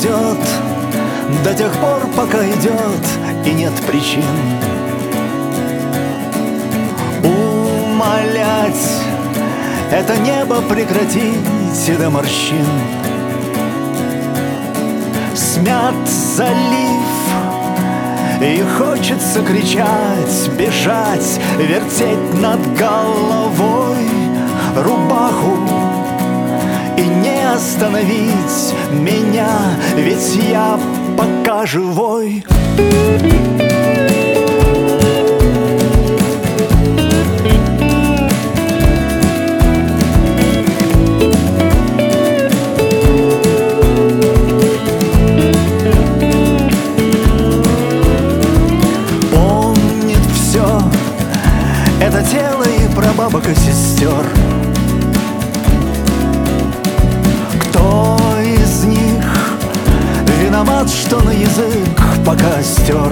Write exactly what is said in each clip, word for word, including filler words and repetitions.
идет до тех пор, пока идет, и нет причин умолять это небо прекратить и до морщин. Смят залив, и хочется кричать, бежать, вертеть над головой рубаху и не остановить меня, ведь я пока живой. Помнит все это тело и прабабок и сестер. Кто из них виноват, что на язык пока стер?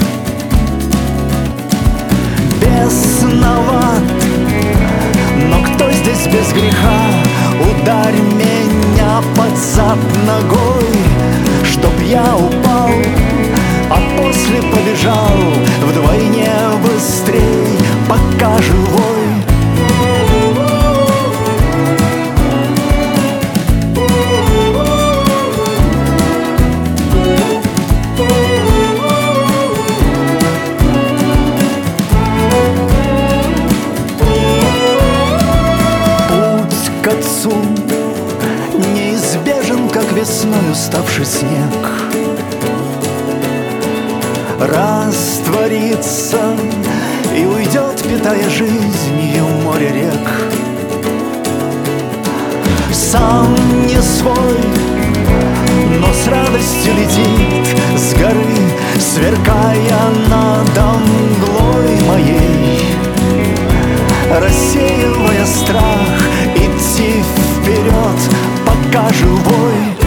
Бесноват, но кто здесь без греха? Ударь меня под зад ногой, чтоб я упал, а после побежал вдвойне быстрей, пока живой. К отцу неизбежен, как весной уставший снег. Растворится и уйдет, питая жизнью море рек. Сам не свой, но с радостью летит с горы, сверкая надо мглой моей, рассеивая страх, идти вперед, пока живой.